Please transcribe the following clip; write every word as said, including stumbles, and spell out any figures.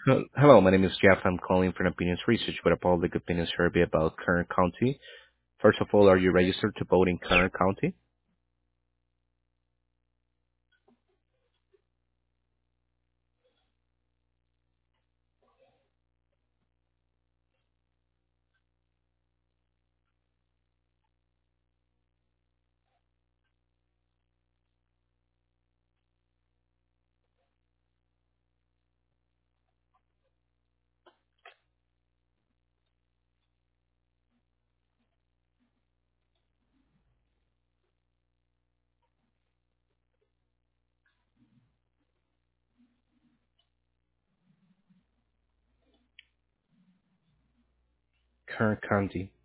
Uh, Hello, my name is Jeff. I'm calling for an opinions research with a public opinion survey about Kern County. First of all, are you registered to vote in Kern County? Kern County.